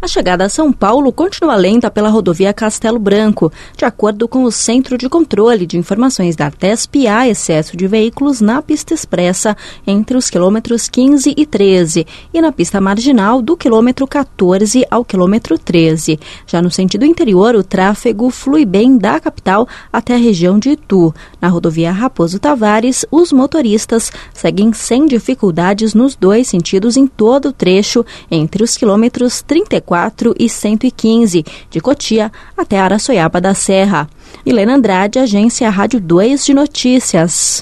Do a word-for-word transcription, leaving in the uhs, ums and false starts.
A chegada a São Paulo continua lenta pela rodovia Castelo Branco. De acordo com o Centro de Controle de Informações da TESP, há excesso de veículos na pista expressa entre os quilômetros quinze e treze e na pista marginal do quilômetro quatorze ao quilômetro treze. Já no sentido interior, o tráfego flui bem da capital até a região de Itu. Na rodovia Raposo Tavares, os motoristas seguem sem dificuldades nos dois sentidos em todo o trecho entre os quilômetros trinta e quatro e cento e quinze, de Cotia até Araçoiaba da Serra. Helena Andrade, Agência Rádio dois de Notícias.